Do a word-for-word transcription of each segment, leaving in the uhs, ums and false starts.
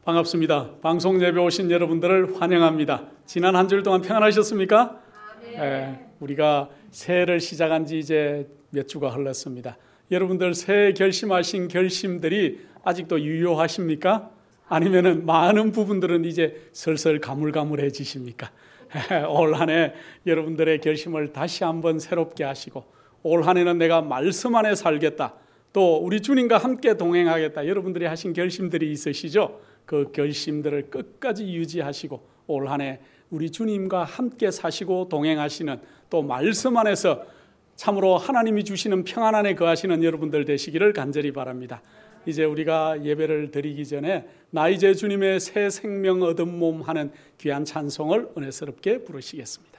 반갑습니다. 방송 예배 오신 여러분들을 환영합니다. 지난 한 주일 동안 평안하셨습니까? 네, 우리가 새해를 시작한 지 이제 몇 주가 흘렀습니다. 여러분들 새해 결심하신 결심들이 아직도 유효하십니까? 아니면은 많은 부분들은 이제 슬슬 가물가물해지십니까? 올 한 해 여러분들의 결심을 다시 한번 새롭게 하시고, 올 한 해는 내가 말씀 안에 살겠다, 또 우리 주님과 함께 동행하겠다, 여러분들이 하신 결심들이 있으시죠? 그 결심들을 끝까지 유지하시고 올 한 해 우리 주님과 함께 사시고 동행하시는, 또 말씀 안에서 참으로 하나님이 주시는 평안 안에 거하시는 여러분들 되시기를 간절히 바랍니다. 이제 우리가 예배를 드리기 전에 나 이제 주님의 새 생명 얻은 몸 하는 귀한 찬송을 은혜스럽게 부르시겠습니다.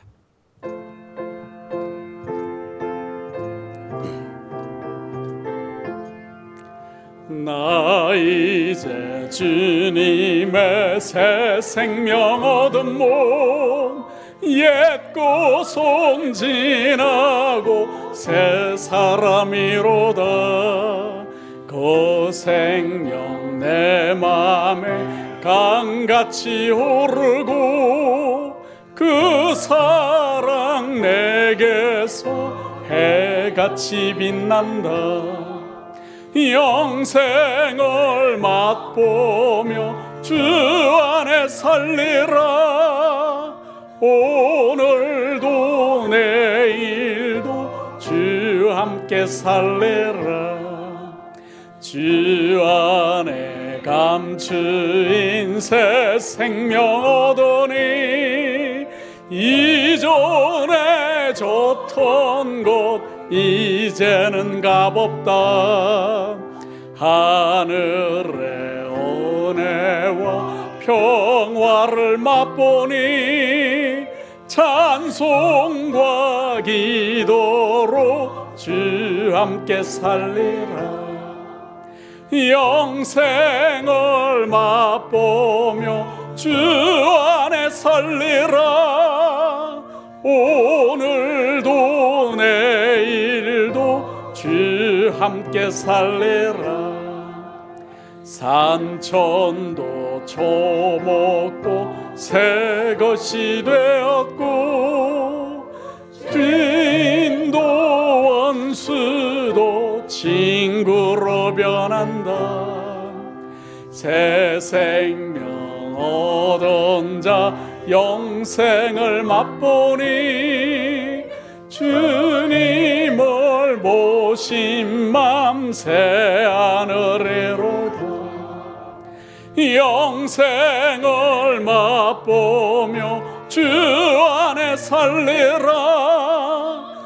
나 이제 주님의 새 생명 얻은 몸, 옛고 손진하고 새 사람이로다. 그 생명 내 맘에 강같이 오르고, 그 사랑 내게서 해같이 빛난다. 영생을 맛보며 주 안에 살리라. 오늘도 내일도 주 함께 살리라. 주 안에 감추인 새 생명 얻으니, 이전에 좋던 곳 이제는 값없다. 하늘의 은혜와 평화를 맛보니, 찬송과 기도로 주 함께 살리라. 영생을 맛보며 주 안에 살리라. 오늘도 내일도 주 함께 살리라. 산천도 초목도 새 것이 되었고, 주인도 원수도 친구로 변한다. 새 생명 얻은 자 영생을 맛보니, 주님을 모신 맘 새 하늘이로다. 영생을 맛보며 주 안에 살리라.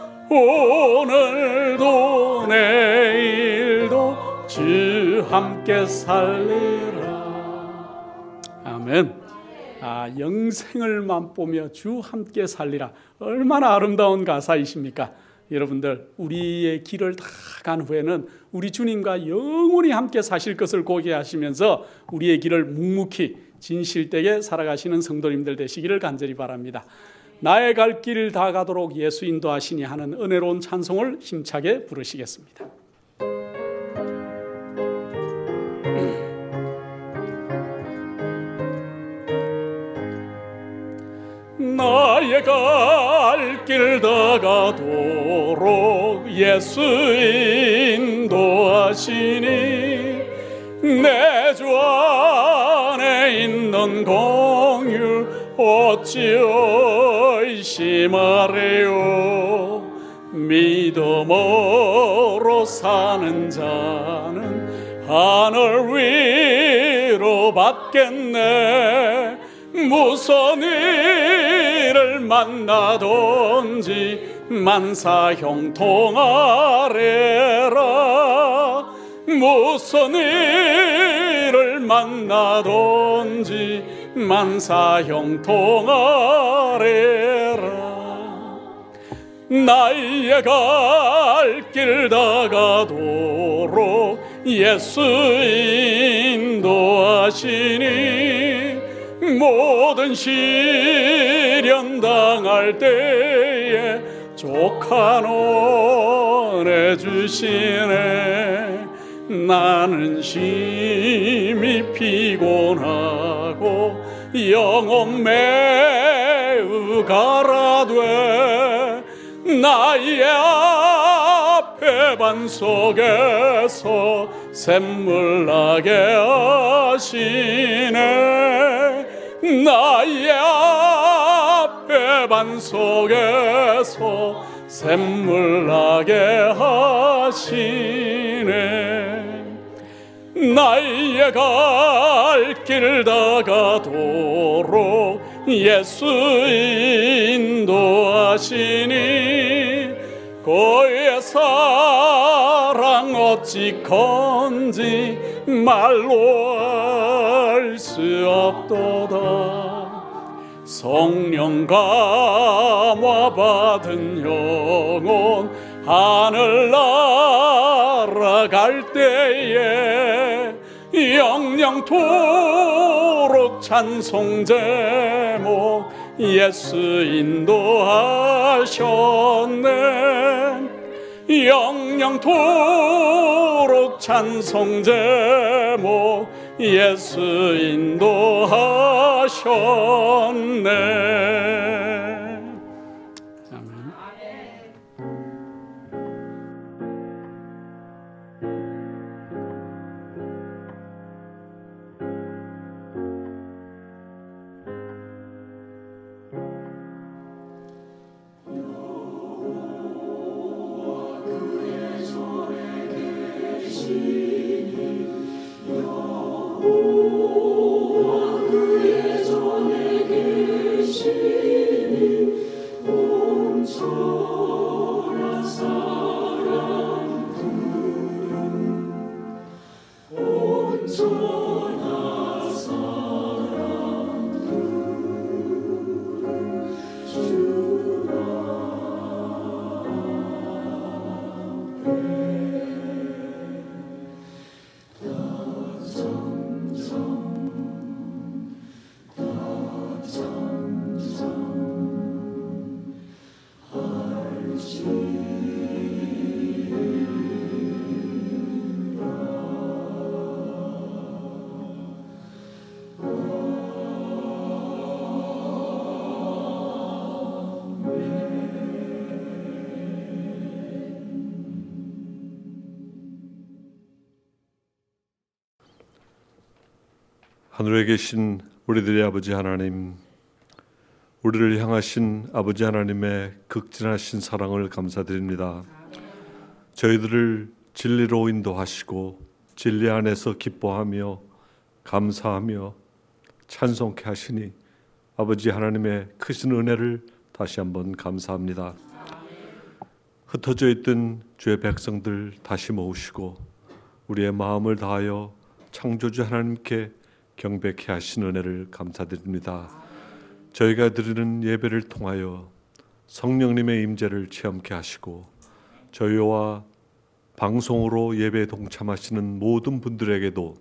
오늘도 내일도 주 함께 살리라. 아멘. 아, 영생을 맛보며 주 함께 살리라. 얼마나 아름다운 가사이십니까? 여러분들, 우리의 길을 다 간 후에는 우리 주님과 영원히 함께 사실 것을 고개하시면서 우리의 길을 묵묵히 진실되게 살아가시는 성도님들 되시기를 간절히 바랍니다. 나의 갈 길 다 가도록 예수 인도하시니 하는 은혜로운 찬송을 힘차게 부르시겠습니다. 나의 갈 길 다 가도록 예수 인도하시니, 내 주 안에 있는 공유 어찌 의심하리요. 믿음으로 사는 자는 하늘 위로 받겠네. 무슨 일을 만나든지 만사 형통하리라. 무슨 일을 만나든지 만사 형통하리라. 나의 갈 길 다 가도록 예수 인도하시니, 모든 시련 당할 때에 족한 은혜 주시네. 나는 심히 피곤하고 영혼 매우 가라돼 나의 앞에 반 속에서 샘물 나게 하시네 나의 앞에 반 속에서 샘물 나게 하시네 나의 갈 길 다가도록 예수 인도하시니 그의 사랑 어찌 건지 말로 알 수 없도다 성령 감화 받은 영혼 하늘 날아갈 때에 영영토록 찬송 제목 예수 인도하셨네 영영토록 찬송 제목 예수 인도하셨네. 아멘. 하늘에 계신 우리들의 아버지 하나님, 우리를 향하신 아버지 하나님의 극진하신 사랑을 감사드립니다. 저희들을 진리로 인도하시고 진리 안에서 기뻐하며 감사하며 찬송케 하시니 아버지 하나님의 크신 은혜를 다시 한번 감사합니다. 흩어져 있던 주의 백성들 다시 모으시고 우리의 마음을 다하여 창조주 하나님께 경배케 하신 은혜를 감사드립니다. 저희가 드리는 예배를 통하여 성령님의 임재를 체험케 하시고 저희와 방송으로 예배에 동참하시는 모든 분들에게도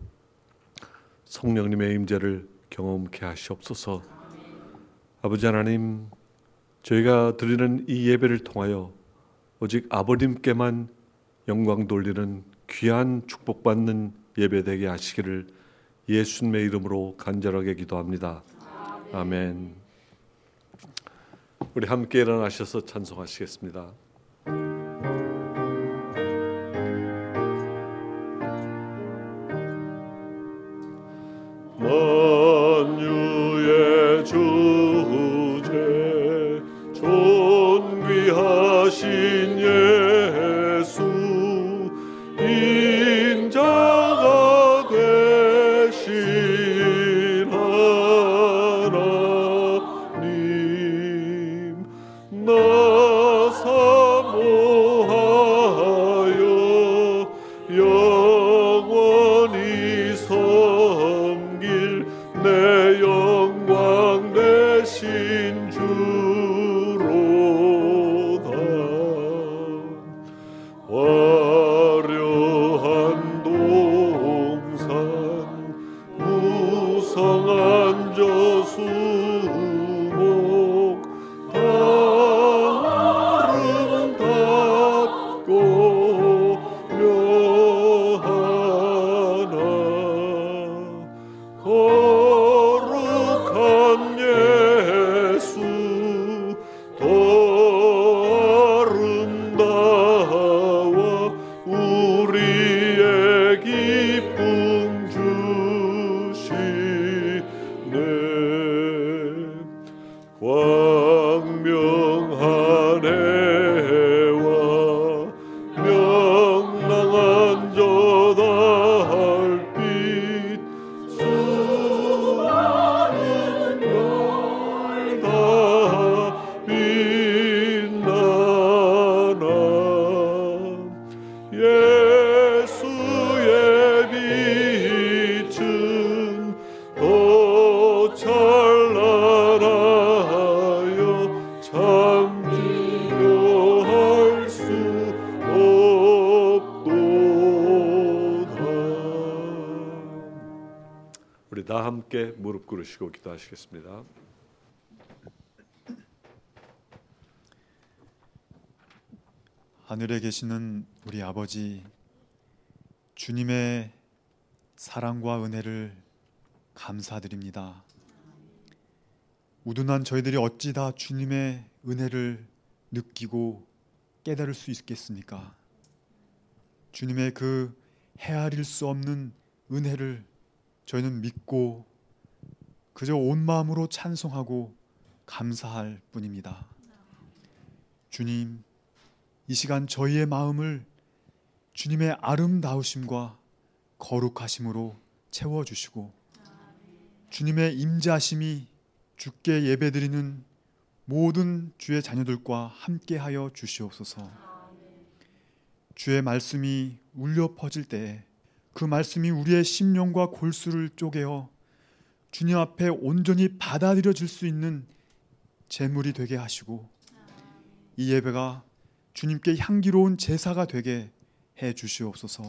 성령님의 임재를 경험케 하시옵소서. 아버지 하나님, 저희가 드리는 이 예배를 통하여 오직 아버님께만 영광 돌리는 귀한 축복받는 예배 되게 하시기를 예수님의 이름으로 간절하게 기도합니다. 아멘. 우리 함께 일어나셔서 찬송하시겠습니다. 만유의 주제 존귀하신 예수 인자가 되신 하나님 나 사모하여 영원히 섬길 내 영광 되신 주로다. 화려한 동산 무성한 저수목 다 아름답고 기쁨 주시네. 광명한 해와 명랑한 저 달빛 수많은 별 다 빛나나 예수의 빛은 더 찬란하여 참 비교할 수 없도다. 우리 다 함께 무릎 꿇으시고 기도하시겠습니다. 하늘에 계시는 우리 아버지, 주님의 사랑과 은혜를 감사드립니다. 우둔한 저희들이 어찌 다 주님의 은혜를 느끼고 깨달을 수 있겠습니까? 주님의 그 헤아릴 수 없는 은혜를 저희는 믿고 그저 온 마음으로 찬송하고 감사할 뿐입니다. 주님, 이 시간 저희의 마음을 주님의 아름다우심과 거룩하심으로 채워주시고 주님의 임재하심이 주께 예배드리는 모든 주의 자녀들과 함께하여 주시옵소서. 주의 말씀이 울려 퍼질 때에 그 말씀이 우리의 심령과 골수를 쪼개어 주님 앞에 온전히 받아들여질 수 있는 제물이 되게 하시고 이 예배가 주님께 향기로운 제사가 되게 해 주시옵소서.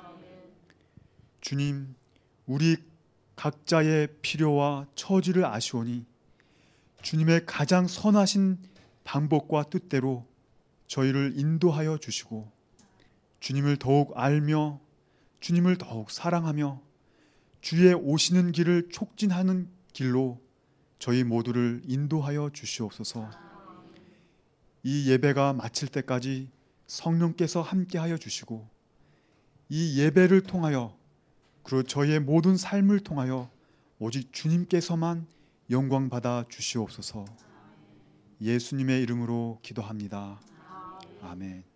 주님, 우리 각자의 필요와 처지를 아시오니 주님의 가장 선하신 방법과 뜻대로 저희를 인도하여 주시고 주님을 더욱 알며 주님을 더욱 사랑하며 주의 오시는 길을 촉진하는 길로 저희 모두를 인도하여 주시옵소서. 이 예배가 마칠 때까지 성령께서 함께하여 주시고 이 예배를 통하여 그리고 저희의 모든 삶을 통하여 오직 주님께서만 영광 받아 주시옵소서. 예수님의 이름으로 기도합니다. 아멘.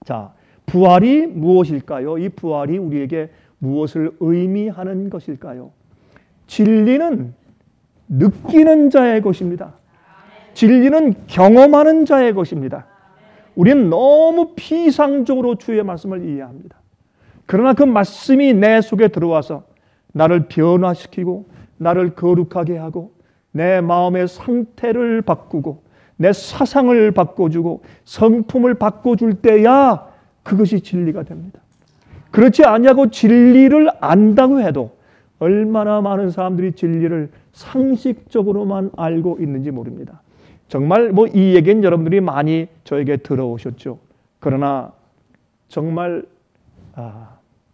자, 부활이 무엇일까요? 이 부활이 우리에게 무엇을 의미하는 것일까요? 진리는 느끼는 자의 것입니다. 진리는 경험하는 자의 것입니다. 우리는 너무 피상적으로 주의 말씀을 이해합니다. 그러나 그 말씀이 내 속에 들어와서 나를 변화시키고 나를 거룩하게 하고 내 마음의 상태를 바꾸고 내 사상을 바꿔주고 성품을 바꿔줄 때야 그것이 진리가 됩니다. 그렇지 아니하고 진리를 안다고 해도 얼마나 많은 사람들이 진리를 상식적으로만 알고 있는지 모릅니다. 정말 뭐 이 얘기는 여러분들이 많이 저에게 들어오셨죠. 그러나 정말 아,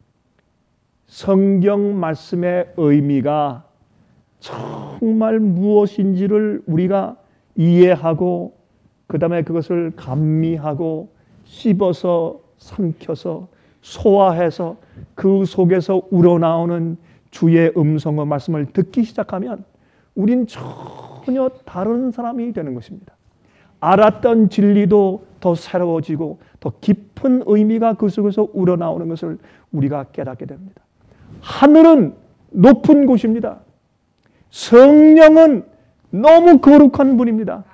성경 말씀의 의미가 정말 무엇인지를 우리가 이해하고 그 다음에 그것을 감미하고 씹어서 삼켜서 소화해서 그 속에서 우러나오는 주의 음성의 말씀을 듣기 시작하면 우린 전혀 다른 사람이 되는 것입니다. 알았던 진리도 더 새로워지고 더 깊은 의미가 그 속에서 우러나오는 것을 우리가 깨닫게 됩니다. 하늘은 높은 곳입니다. 성령은 너무 거룩한 분입니다.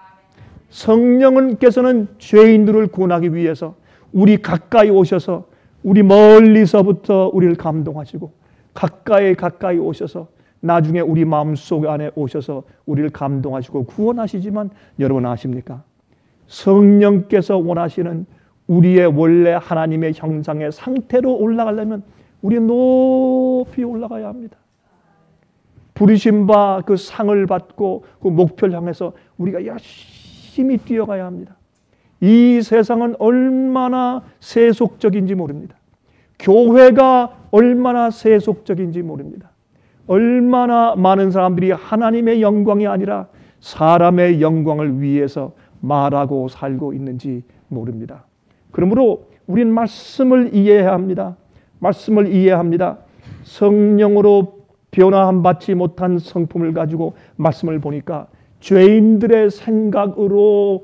성령께서는 죄인들을 구원하기 위해서 우리 가까이 오셔서 우리 멀리서부터 우리를 감동하시고 가까이 가까이 오셔서 나중에 우리 마음속 안에 오셔서 우리를 감동하시고 구원하시지만 여러분 아십니까? 성령께서 원하시는 우리의 원래 하나님의 형상의 상태로 올라가려면 우리는 높이 올라가야 합니다. 부르심 바 그 상을 받고 그 목표를 향해서 우리가 열심히 뛰어가야 합니다. 이 세상은 얼마나 세속적인지 모릅니다. 교회가 얼마나 세속적인지 모릅니다. 얼마나 많은 사람들이 하나님의 영광이 아니라 사람의 영광을 위해서 말하고 살고 있는지 모릅니다. 그러므로 우리는 말씀을 이해해야 합니다. 말씀을 이해합니다. 성령으로 변화함 받지 못한 성품을 가지고 말씀을 보니까 죄인들의 생각으로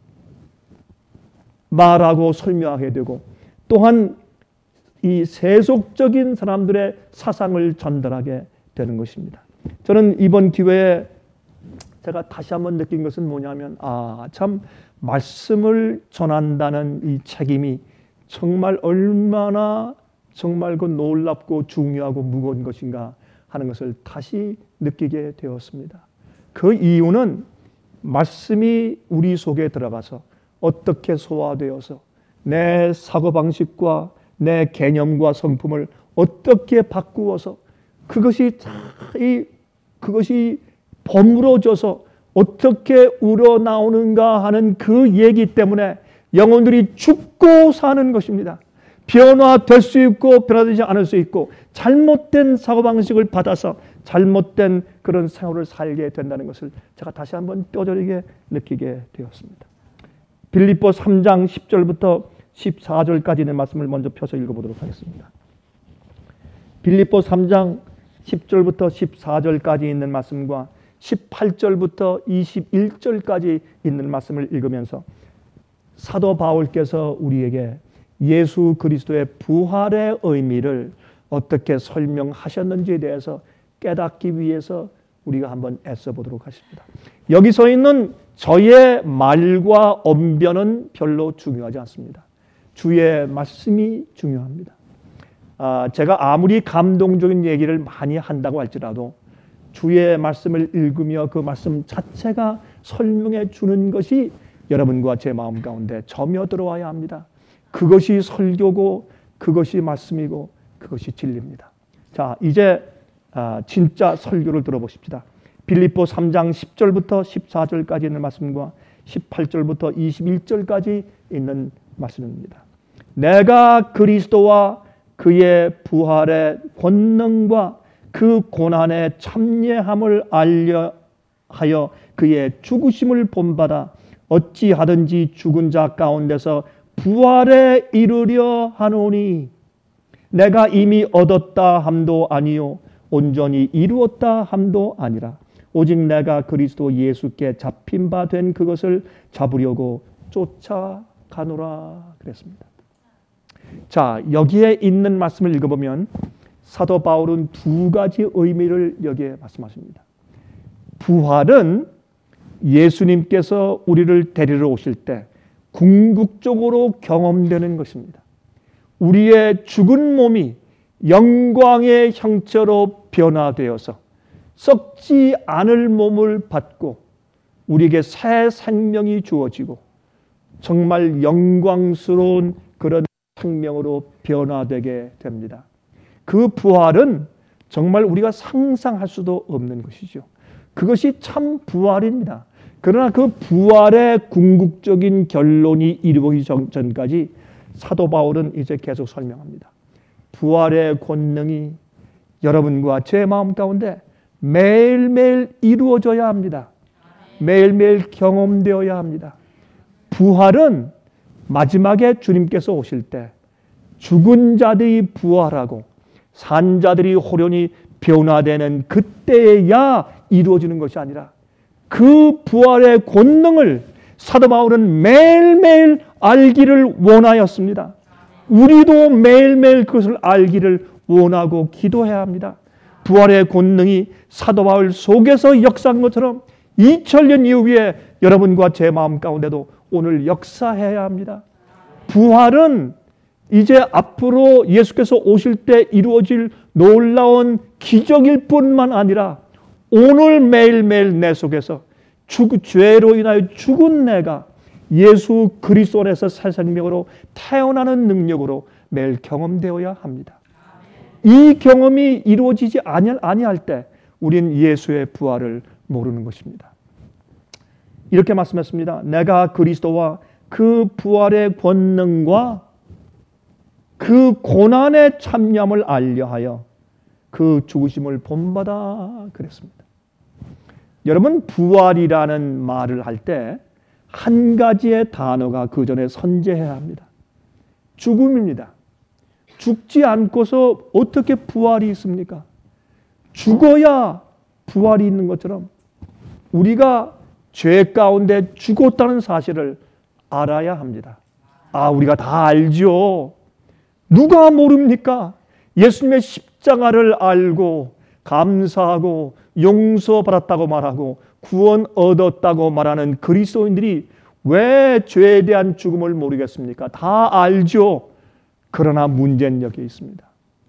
말하고 설명하게 되고 또한 이 세속적인 사람들의 사상을 전달하게 되는 것입니다. 저는 이번 기회에 제가 다시 한번 느낀 것은 뭐냐면 아, 참 말씀을 전한다는 이 책임이 정말 얼마나 정말 그 놀랍고 중요하고 무거운 것인가 하는 것을 다시 느끼게 되었습니다. 그 이유는 말씀이 우리 속에 들어가서 어떻게 소화되어서 내 사고방식과 내 개념과 성품을 어떻게 바꾸어서 그것이 이 그것이 버무러져서 어떻게 우러나오는가 하는 그 얘기 때문에 영혼들이 죽고 사는 것입니다. 변화될 수 있고 변화되지 않을 수 있고 잘못된 사고방식을 받아서 잘못된 그런 생활을 살게 된다는 것을 제가 다시 한번 뼈저리게 느끼게 되었습니다. 빌립보 삼 장 십 절부터 십사 절까지 있는 말씀을 먼저 펴서 읽어보도록 하겠습니다. 빌립보 삼 장 십 절부터 십사 절까지 있는 말씀과 십팔 절부터 이십일 절까지 있는 말씀을 읽으면서 사도 바울께서 우리에게 예수 그리스도의 부활의 의미를 어떻게 설명하셨는지에 대해서 깨닫기 위해서 우리가 한번 애써 보도록 하십니다. 여기 서 있는 저의 말과 언변은 별로 중요하지 않습니다. 주의 말씀이 중요합니다. 아, 제가 아무리 감동적인 얘기를 많이 한다고 할지라도 주의 말씀을 읽으며 그 말씀 자체가 설명해 주는 것이 여러분과 제 마음 가운데 점여 들어와야 합니다. 그것이 설교고 그것이 말씀이고 그것이 진리입니다. 자, 이제 아, 진짜 설교를 들어보십시다. 빌립보 삼 장 십 절부터 십사 절까지 있는 말씀과 십팔 절부터 이십일 절까지 있는 말씀입니다. 내가 그리스도와 그의 부활의 권능과 그 고난의 참여함을 알려 하여 그의 죽으심을 본받아 어찌하든지 죽은 자 가운데서 부활에 이르려 하노니 내가 이미 얻었다 함도 아니요 온전히 이루었다 함도 아니라 오직 내가 그리스도 예수께 잡힌 바 된 그것을 잡으려고 쫓아가노라 그랬습니다. 자, 여기에 있는 말씀을 읽어보면 사도 바울은 두 가지 의미를 여기에 말씀하십니다. 부활은 예수님께서 우리를 데리러 오실 때 궁극적으로 경험되는 것입니다. 우리의 죽은 몸이 영광의 형체로 변화되어서 썩지 않을 몸을 받고 우리에게 새 생명이 주어지고 정말 영광스러운 그런 생명으로 변화되게 됩니다. 그 부활은 정말 우리가 상상할 수도 없는 것이죠. 그것이 참 부활입니다. 그러나 그 부활의 궁극적인 결론이 이루어지기 전까지 사도 바울은 이제 계속 설명합니다. 부활의 권능이 여러분과 제 마음 가운데 매일매일 이루어져야 합니다. 매일매일 경험되어야 합니다. 부활은 마지막에 주님께서 오실 때 죽은 자들이 부활하고 산 자들이 호련히 변화되는 그때야 이루어지는 것이 아니라 그 부활의 권능을 사도 바울은 매일매일 알기를 원하였습니다. 우리도 매일매일 그것을 알기를 원하고 기도해야 합니다. 부활의 권능이 사도 바울 속에서 역사한 것처럼 이천 년 이후에 여러분과 제 마음 가운데도 오늘 역사해야 합니다. 부활은 이제 앞으로 예수께서 오실 때 이루어질 놀라운 기적일 뿐만 아니라 오늘 매일매일 내 속에서 죽, 죄로 인하여 죽은 내가 예수 그리스도 안에서 새 생명으로 태어나는 능력으로 매일 경험되어야 합니다. 이 경험이 이루어지지 아니할 때 우린 예수의 부활을 모르는 것입니다. 이렇게 말씀했습니다. 내가 그리스도와 그 부활의 권능과 그 고난의 참념을 알려하여 그 죽으심을 본받아 그랬습니다. 여러분, 부활이라는 말을 할 때 한 가지의 단어가 그 전에 선제해야 합니다. 죽음입니다. 죽지 않고서 어떻게 부활이 있습니까? 죽어야 부활이 있는 것처럼 우리가 죄 가운데 죽었다는 사실을 알아야 합니다. 아, 우리가 다 알죠. 누가 모릅니까? 예수님의 십자가를 알고 감사하고 용서받았다고 말하고 구원 얻었다고 말하는 그리스도인들이 왜 죄에 대한 죽음을 모르겠습니까? 다 알죠. 그러나 문제는 여기에 있습니다.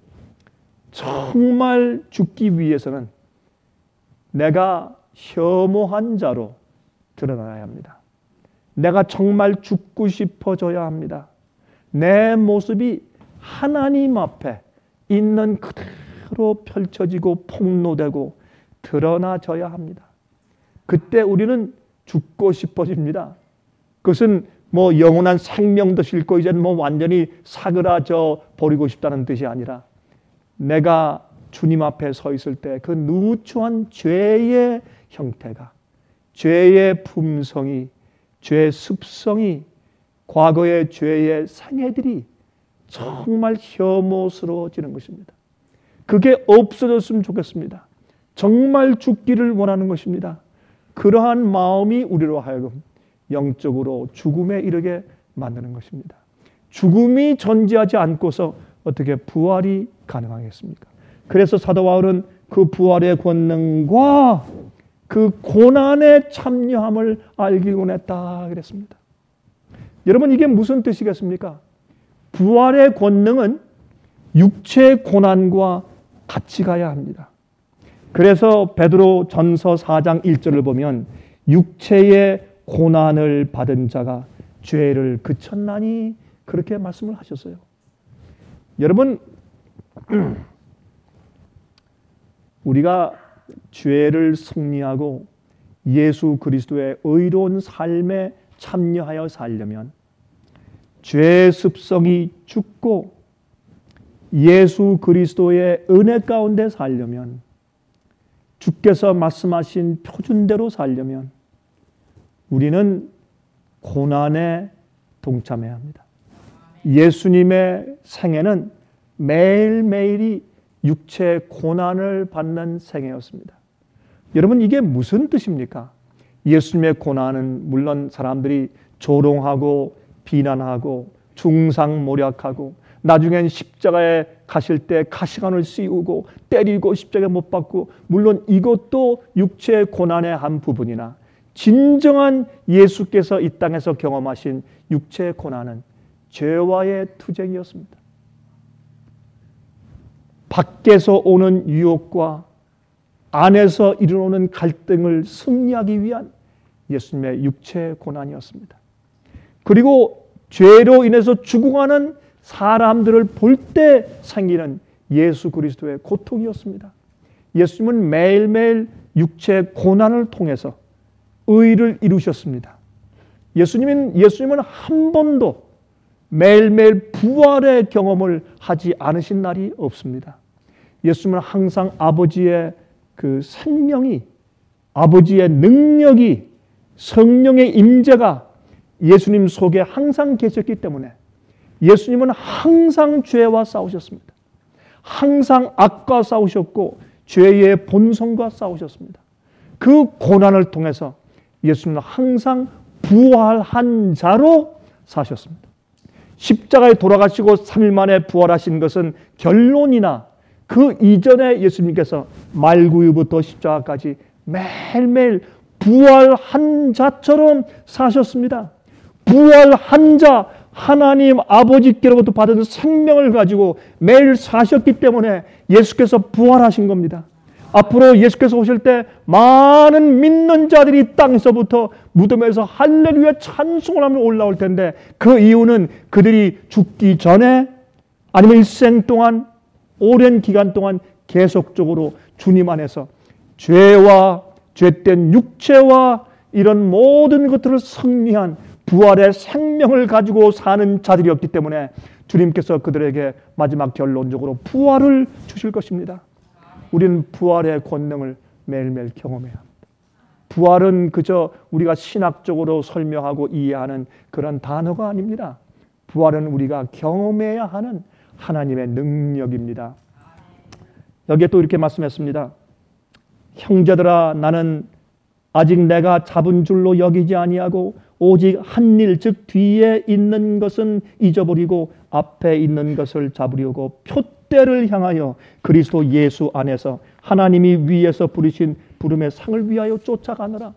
정말 죽기 위해서는 내가 혐오한 자로 드러나야 합니다. 내가 정말 죽고 싶어져야 합니다. 내 모습이 하나님 앞에 있는 그대로 펼쳐지고 폭로되고 드러나져야 합니다. 그때 우리는 죽고 싶어집니다. 그것은 뭐 영원한 생명도 싫고 이제는 뭐 완전히 사그라져 버리고 싶다는 뜻이 아니라 내가 주님 앞에 서 있을 때 그 누추한 죄의 형태가, 죄의 품성이, 죄의 습성이, 과거의 죄의 상해들이 정말 혐오스러워지는 것입니다. 그게 없어졌으면 좋겠습니다. 정말 죽기를 원하는 것입니다. 그러한 마음이 우리로 하여금 영적으로 죽음에 이르게 만드는 것입니다. 죽음이 존재하지 않고서 어떻게 부활이 가능하겠습니까? 그래서 사도 바울은 그 부활의 권능과 그 고난의 참여함을 알기 원했다 그랬습니다. 여러분, 이게 무슨 뜻이겠습니까? 부활의 권능은 육체의 고난과 같이 가야 합니다. 그래서 베드로 전서 사 장 일 절을 보면 육체의 고난을 받은 자가 죄를 그쳤나니 그렇게 말씀을 하셨어요. 여러분, 우리가 죄를 승리하고 예수 그리스도의 의로운 삶에 참여하여 살려면 죄의 습성이 죽고 예수 그리스도의 은혜 가운데 살려면, 주께서 말씀하신 표준대로 살려면 우리는 고난에 동참해야 합니다. 예수님의 생애는 매일매일이 육체의 고난을 받는 생애였습니다. 여러분, 이게 무슨 뜻입니까? 예수님의 고난은 물론 사람들이 조롱하고 비난하고 중상모략하고 나중엔 십자가에 가실 때 가시관을 씌우고 때리고 십자가에 못 박고, 물론 이것도 육체의 고난의 한 부분이나 진정한 예수께서 이 땅에서 경험하신 육체의 고난은 죄와의 투쟁이었습니다. 밖에서 오는 유혹과 안에서 일어나는 갈등을 승리하기 위한 예수님의 육체의 고난이었습니다. 그리고 죄로 인해서 죽어가는 사람들을 볼 때 생기는 예수 그리스도의 고통이었습니다. 예수님은 매일매일 육체의 고난을 통해서 의를 이루셨습니다. 예수님은, 예수님은 한 번도 매일매일 부활의 경험을 하지 않으신 날이 없습니다. 예수님은 항상 아버지의 그 생명이, 아버지의 능력이, 성령의 임재가 예수님 속에 항상 계셨기 때문에 예수님은 항상 죄와 싸우셨습니다. 항상 악과 싸우셨고 죄의 본성과 싸우셨습니다. 그 고난을 통해서 예수님은 항상 부활한 자로 사셨습니다. 십자가에 돌아가시고 삼 일 만에 부활하신 것은 결론이나 그 이전에 예수님께서 말구유부터 십자가까지 매일매일 부활한 자처럼 사셨습니다. 부활한 자, 하나님 아버지께로부터 받은 생명을 가지고 매일 사셨기 때문에 예수께서 부활하신 겁니다. 앞으로 예수께서 오실 때 많은 믿는 자들이 땅에서부터 무덤에서 할렐루야 찬송을 하며 올라올 텐데, 그 이유는 그들이 죽기 전에 아니면 일생 동안, 오랜 기간 동안 계속적으로 주님 안에서 죄와 죄된 육체와 이런 모든 것들을 승리한 부활의 생명을 가지고 사는 자들이었기 때문에 주님께서 그들에게 마지막 결론적으로 부활을 주실 것입니다. 우리는 부활의 권능을 매일매일 경험해야 합니다. 부활은 그저 우리가 신학적으로 설명하고 이해하는 그런 단어가 아닙니다. 부활은 우리가 경험해야 하는 하나님의 능력입니다. 여기에 또 이렇게 말씀했습니다. 형제들아, 나는 아직 내가 잡은 줄로 여기지 아니하고 오직 한 일, 즉 뒤에 있는 것은 잊어버리고 앞에 있는 것을 잡으려고 표대를 향하여 그리스도 예수 안에서 하나님이 위에서 부르신 부름의 상을 위하여 쫓아가느라.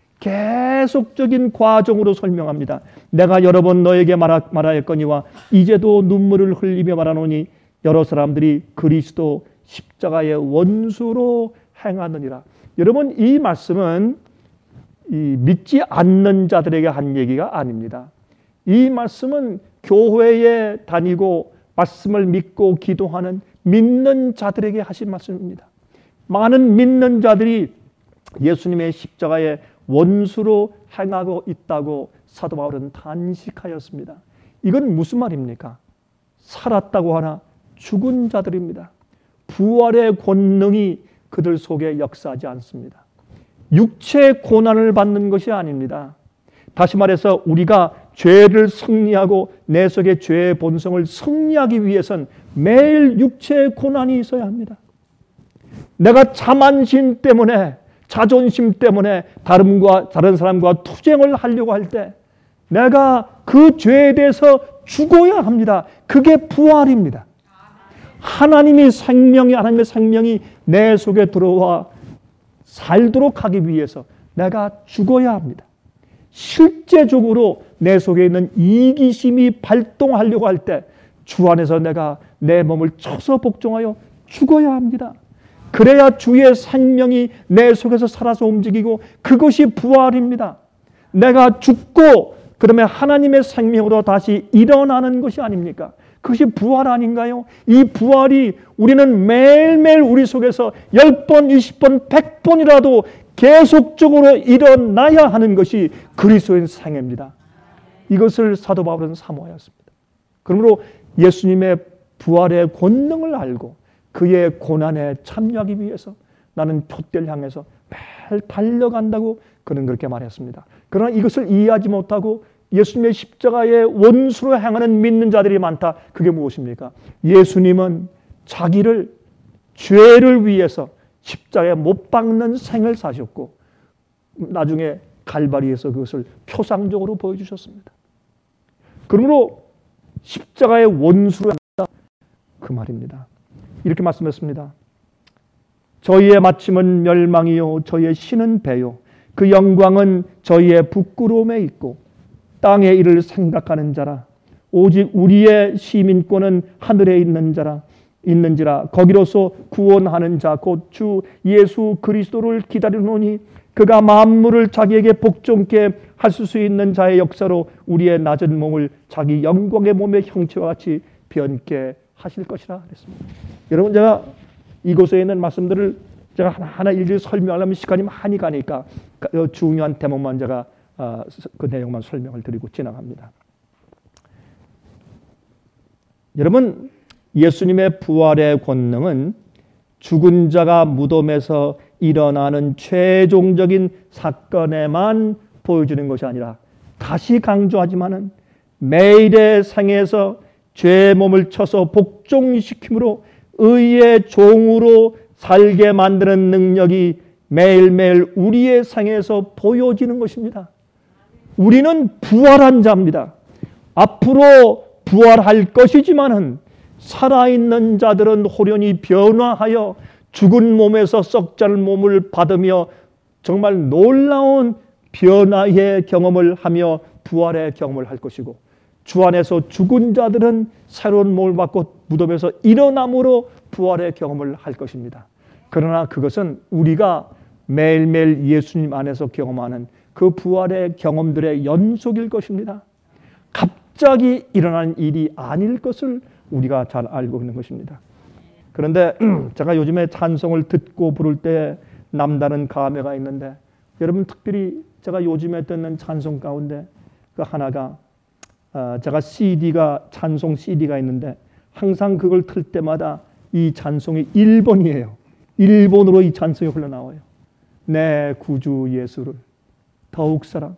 계속적인 과정으로 설명합니다. 내가 여러 번 너에게 말하, 말하였거니와 이제도 눈물을 흘리며 말하노니 여러 사람들이 그리스도 십자가의 원수로 행하느니라. 여러분, 이 말씀은 이 믿지 않는 자들에게 한 얘기가 아닙니다. 이 말씀은 교회에 다니고 말씀을 믿고 기도하는 믿는 자들에게 하신 말씀입니다. 많은 믿는 자들이 예수님의 십자가의 원수로 행하고 있다고 사도 바울은 단식하였습니다. 이건 무슨 말입니까? 살았다고 하나 죽은 자들입니다. 부활의 권능이 그들 속에 역사하지 않습니다. 육체의 고난을 받는 것이 아닙니다. 다시 말해서 우리가 죄를 승리하고 내 속의 죄의 본성을 승리하기 위해선 매일 육체의 고난이 있어야 합니다. 내가 자만심 때문에, 자존심 때문에 다른과, 다른 사람과 투쟁을 하려고 할 때 내가 그 죄에 대해서 죽어야 합니다. 그게 부활입니다. 하나님이 생명이, 하나님의 생명이 내 속에 들어와 살도록 하기 위해서 내가 죽어야 합니다. 실제적으로 내 속에 있는 이기심이 발동하려고 할 때 주 안에서 내가 내 몸을 쳐서 복종하여 죽어야 합니다. 그래야 주의 생명이 내 속에서 살아서 움직이고 그것이 부활입니다. 내가 죽고 그러면 하나님의 생명으로 다시 일어나는 것이 아닙니까? 그것이 부활 아닌가요? 이 부활이 우리는 매일매일 우리 속에서 열 번, 이십 번, 백 번이라도 계속적으로 일어나야 하는 것이 그리스도의 생애입니다. 이것을 사도 바울은 사모하였습니다. 그러므로 예수님의 부활의 권능을 알고 그의 고난에 참여하기 위해서 나는 표대를 향해서 매일 달려간다고 그는 그렇게 말했습니다. 그러나 이것을 이해하지 못하고 예수님의 십자가의 원수로 행하는 믿는 자들이 많다. 그게 무엇입니까? 예수님은 자기를 죄를 위해서 십자가에 못 박는 생을 사셨고 나중에 갈바리에서 그것을 표상적으로 보여주셨습니다. 그러므로 십자가의 원수로 그 말입니다. 이렇게 말씀했습니다. 저희의 마침은 멸망이요 저희의 신은 배요 그 영광은 저희의 부끄러움에 있고 땅의 일을 생각하는 자라 오직 우리의 시민권은 하늘에 있는 자라 있는지라 거기로서 구원하는 자 곧 주 예수 그리스도를 기다리노니 그가 만물을 자기에게 복종케 하실 수 있는 자의 역사로 우리의 낮은 몸을 자기 영광의 몸의 형체와 같이 변케 하실 것이라 그랬습니다. 여러분 제가 이곳에 있는 말씀들을 제가 하나하나 일일이 설명하려면 시간이 많이 가니까 중요한 대목만 제가 그 내용만 설명을 드리고 지나갑니다. 여러분 예수님의 부활의 권능은 죽은 자가 무덤에서 일어나는 최종적인 사건에만 보여주는 것이 아니라 다시 강조하지만은 매일의 생애에서 죄의 몸을 쳐서 복종시킴으로 의의 종으로 살게 만드는 능력이 매일매일 우리의 생애에서 보여지는 것입니다. 우리는 부활한 자입니다. 앞으로 부활할 것이지만은 살아있는 자들은 호련히 변화하여 죽은 몸에서 썩자는 몸을 받으며 정말 놀라운 변화의 경험을 하며 부활의 경험을 할 것이고 주 안에서 죽은 자들은 새로운 몸을 받고 무덤에서 일어남으로 부활의 경험을 할 것입니다. 그러나 그것은 우리가 매일매일 예수님 안에서 경험하는 그 부활의 경험들의 연속일 것입니다. 갑자기 일어나는 일이 아닐 것을 우리가 잘 알고 있는 것입니다. 그런데 제가 요즘에 찬송을 듣고 부를 때 남다른 감회가 있는데 여러분 특별히 제가 요즘에 듣는 찬송 가운데 그 하나가 제가 씨디가 찬송 씨디가 있는데 항상 그걸 틀 때마다 이 찬송이 일 번이에요. 일본어로 이 찬송이 흘러나와요. 내 구주 예수를 더욱 사랑.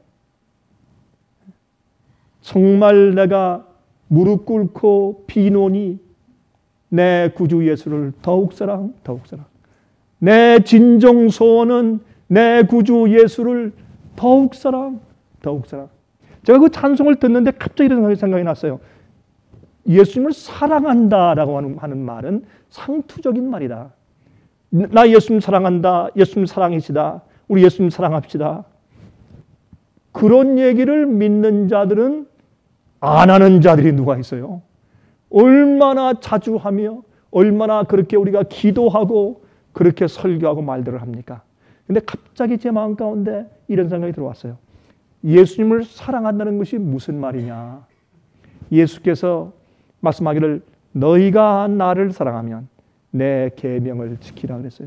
정말 내가 무릎 꿇고 비노니 내 구주 예수를 더욱 사랑, 더욱 사랑. 내 진정 소원은 내 구주 예수를 더욱 사랑, 더욱 사랑. 제가 그 찬송을 듣는데 갑자기 이런 생각이 났어요. 예수님을 사랑한다라고 하는, 하는 말은 상투적인 말이다. 나 예수님 사랑한다. 예수님 사랑이시다. 우리 예수님 사랑합시다. 그런 얘기를 믿는 자들은 안 하는 자들이 누가 있어요? 얼마나 자주 하며 얼마나 그렇게 우리가 기도하고 그렇게 설교하고 말들을 합니까? 근데 갑자기 제 마음 가운데 이런 생각이 들어왔어요. 예수님을 사랑한다는 것이 무슨 말이냐? 예수께서 말씀하기를 너희가 나를 사랑하면 내 계명을 지키라 그랬어요.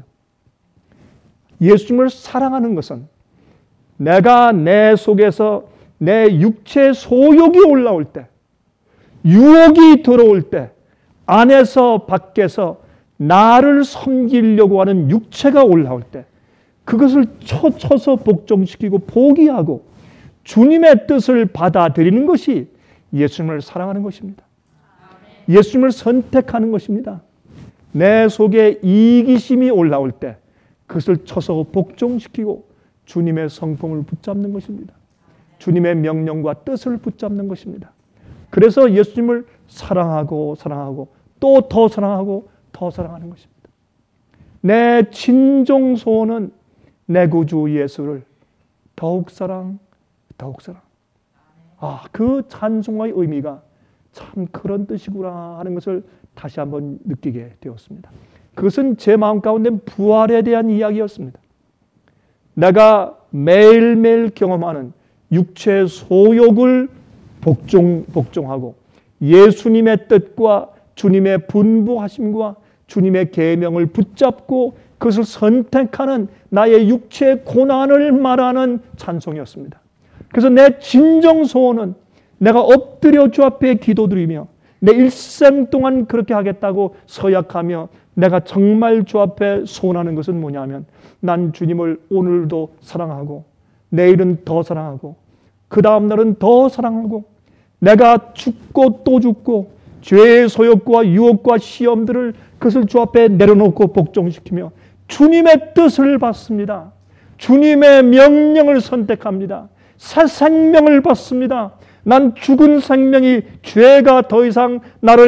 예수님을 사랑하는 것은 내가 내 속에서 내 육체 소욕이 올라올 때, 유혹이 들어올 때, 안에서 밖에서 나를 섬기려고 하는 육체가 올라올 때 그것을 쳐쳐서 복종시키고 포기하고 주님의 뜻을 받아들이는 것이 예수님을 사랑하는 것입니다. 예수님을 선택하는 것입니다. 내 속에 이기심이 올라올 때 그것을 쳐서 복종시키고 주님의 성품을 붙잡는 것입니다. 주님의 명령과 뜻을 붙잡는 것입니다. 그래서 예수님을 사랑하고 사랑하고 또 더 사랑하고 더 사랑하는 것입니다. 내 진정 소원은 내 구주 예수를 더욱 사랑, 더욱 사랑. 아, 그 찬송의 의미가 참 그런 뜻이구나 하는 것을 다시 한번 느끼게 되었습니다. 그것은 제 마음 가운데 부활에 대한 이야기였습니다. 내가 매일매일 경험하는 육체의 소욕을 복종, 복종하고 예수님의 뜻과 주님의 분부하심과 주님의 계명을 붙잡고 그것을 선택하는 나의 육체의 고난을 말하는 찬송이었습니다. 그래서 내 진정 소원은 내가 엎드려 주 앞에 기도드리며 내 일생 동안 그렇게 하겠다고 서약하며 내가 정말 주 앞에 소원하는 것은 뭐냐면 난 주님을 오늘도 사랑하고 내일은 더 사랑하고 그 다음 날은 더 사랑하고 내가 죽고 또 죽고 죄의 소욕과 유혹과 시험들을 그것을 주 앞에 내려놓고 복종시키며 주님의 뜻을 받습니다. 주님의 명령을 선택합니다. 새 생명을 받습니다. 난 죽은 생명이 죄가 더 이상 나를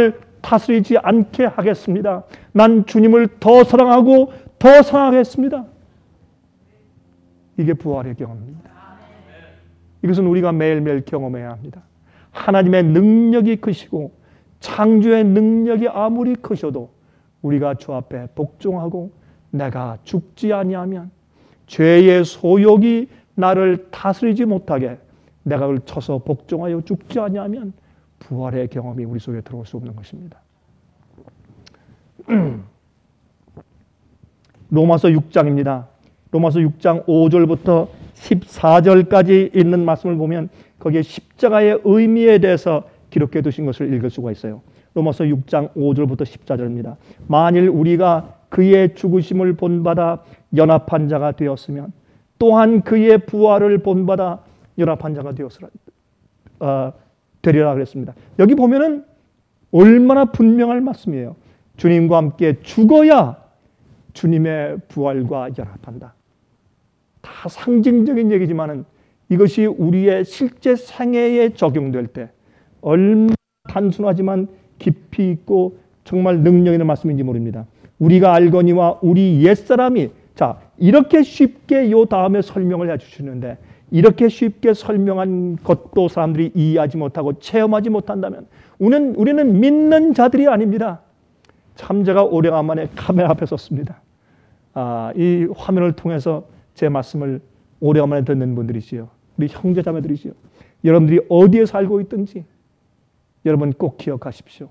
다스리지 않게 하겠습니다. 난 주님을 더 사랑하고 더 사랑하겠습니다. 이게 부활의 경험입니다. 이것은 우리가 매일매일 경험해야 합니다. 하나님의 능력이 크시고 창조의 능력이 아무리 크셔도 우리가 주 앞에 복종하고 내가 죽지 아니하면 죄의 소욕이 나를 다스리지 못하게 내가 그걸 쳐서 복종하여 죽지 아니하면 부활의 경험이 우리 속에 들어올 수 없는 것입니다. 로마서 육 장입니다. 로마서 육 장 오 절부터 십사 절까지 있는 말씀을 보면 거기에 십자가의 의미에 대해서 기록해 두신 것을 읽을 수가 있어요. 로마서 육 장 오 절부터 십사 절입니다. 만일 우리가 그의 죽으심을 본받아 연합한 자가 되었으면 또한 그의 부활을 본받아 연합한 자가 되었으라 어, 되리라 그랬습니다. 여기 보면은 얼마나 분명한 말씀이에요. 주님과 함께 죽어야 주님의 부활과 연합한다. 다 상징적인 얘기지만은 이것이 우리의 실제 생애에 적용될 때 얼마나 단순하지만 깊이 있고 정말 능력 있는 말씀인지 모릅니다. 우리가 알거니와 우리 옛사람이, 자, 이렇게 쉽게 요 다음에 설명을 해주시는데 이렇게 쉽게 설명한 것도 사람들이 이해하지 못하고 체험하지 못한다면 우리는, 우리는 믿는 자들이 아닙니다. 참 제가 오래간만에 카메라 앞에 섰습니다. 아, 이 화면을 통해서 제 말씀을 오래간만에 듣는 분들이시요, 우리 형제자매들이시요, 여러분들이 어디에 살고 있든지 여러분 꼭 기억하십시오.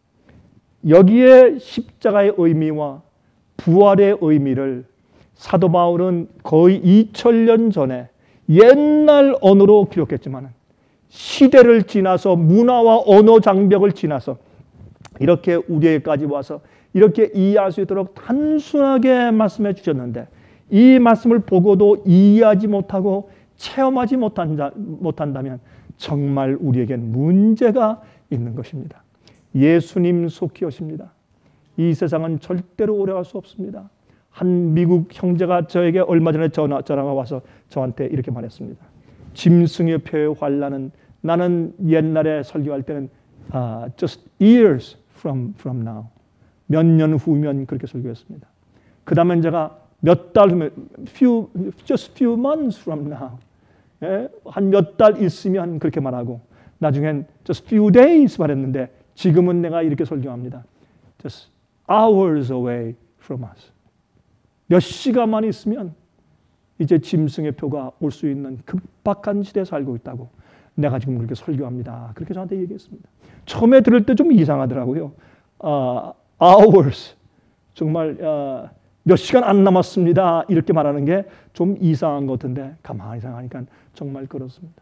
여기에 십자가의 의미와 부활의 의미를 사도 바울은 거의 이천 년 전에 옛날 언어로 기록했지만 시대를 지나서 문화와 언어 장벽을 지나서 이렇게 우리에게까지 와서 이렇게 이해할 수 있도록 단순하게 말씀해 주셨는데 이 말씀을 보고도 이해하지 못하고 체험하지 못한다, 못한다면 정말 우리에겐 문제가 있는 것입니다. 예수님 속히 오십니다. 이 세상은 절대로 오래갈 수 없습니다. 한 미국 형제가 저에게 얼마 전에 전화, 전화가 와서 저한테 이렇게 말했습니다. 짐승의 표의 환란은 나는 옛날에 설교할 때는 uh, just years from, from now. 몇 년 후면 그렇게 설교했습니다. 그 다음에 제가 몇 달 후면 few, just few months from now. 예? 한 몇 달 있으면 그렇게 말하고 나중엔 just few days 말했는데 지금은 내가 이렇게 설교합니다. Just hours away from us. 몇 시간만 있으면 이제 짐승의 표가 올 수 있는 급박한 시대에 살고 있다고 내가 지금 그렇게 설교합니다. 그렇게 저한테 얘기했습니다. 처음에 들을 때 좀 이상하더라고요. Uh, hours. 정말 uh, 몇 시간 안 남았습니다. 이렇게 말하는 게 좀 이상한 것 같은데 가만히 생각하니까 정말 그렇습니다.